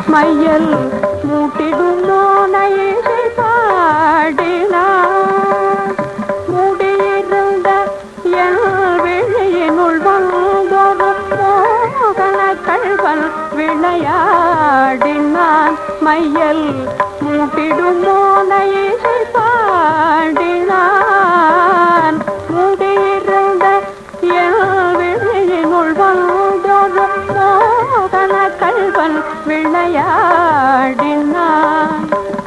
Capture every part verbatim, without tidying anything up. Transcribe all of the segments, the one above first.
மையல் மூட்டிடும் மோனையை பாடினான். மூடியிருந்த என் விழியினுள் வந்தொரு மோகன கள்வன் விளையாடினான். மையல் மூட்டிடும் மோனையை பாடினான். மூடியிருந்த என் விழியினுள் வந்தொரு மோகன கள்வன் விளையாடினான்.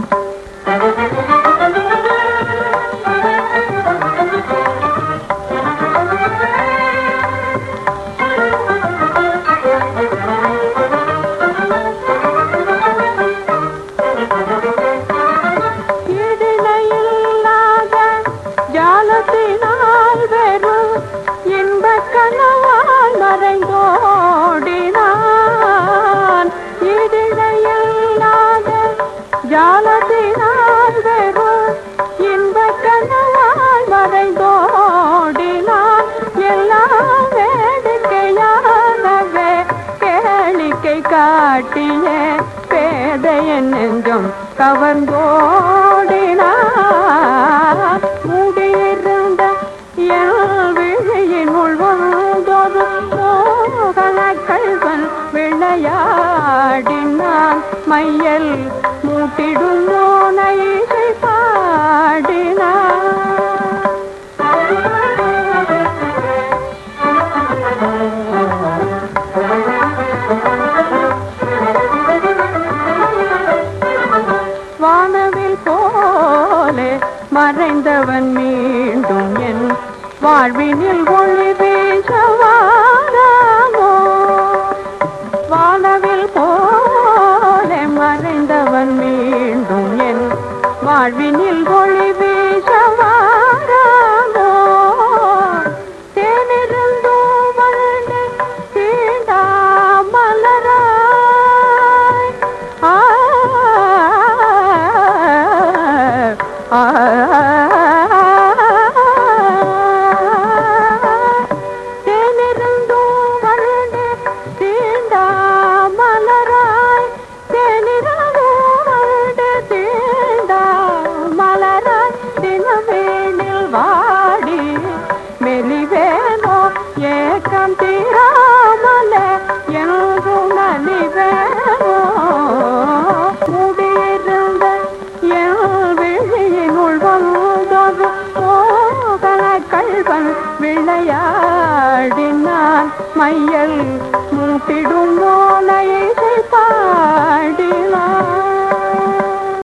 இடையில்லாத ஜாலத்தினால் வெறும் இன்பக் கனவால் மறைந்தோடினான். இடையில்லாத ஜாலத்தினால் வெறும் இன்பக் கனவால் மறைந்தோடினான். எல்லாம் வேடிக்கையாகவே கேளிக்கை காட்டிய பேதையன் நெஞ்சம் கவர்ந்தோடினான். மூடியிருந்த என் விழியினுள் வந்தொரு மோகன கள்வன் விளையாடினான். மையல் மூட்டிடும் மோனையை பாடினான். வானவில் போலே மறைந்தவன் மீண்டும் என் வாழ்வினில் ஒளி வீசவாராமோ. வானவில் போலே மறைந்தவன் மீண்டும் என் வாழ்வினில் ஒளி வீசவாராமோ. தேனிருந்தும் வளர்ந்து தீண்டா மலராய் ஆ ஆ தேனிருந்தும் வளர்ந்து தீண்டா மலராய். தேனிருந்தும் வளர்ந்து தீண்டா மலராய். தினமேனில் வாடி மெலிவேனோ ஏக்கம் தீராமலே என்றும் நலிவேனோ. மூடியிருந்த என் விழியினுள் வந்தொரு மோகன கள்வன் விளையாடினான். மையல் மூட்டிடும்